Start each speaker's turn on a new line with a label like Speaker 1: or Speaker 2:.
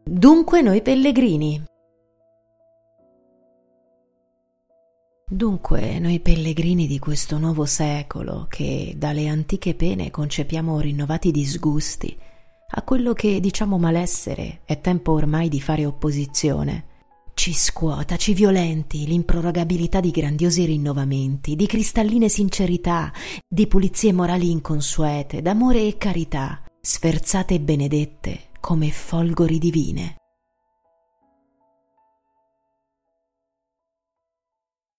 Speaker 1: Dunque noi pellegrini. Dunque noi pellegrini di questo nuovo secolo, che dalle antiche pene concepiamo rinnovati disgusti, a quello che diciamo malessere, è tempo ormai di fare opposizione. Ci scuota, ci violenti l'improrogabilità di grandiosi rinnovamenti, di cristalline sincerità, di pulizie morali inconsuete, d'amore e carità, sferzate e benedette come folgori divine.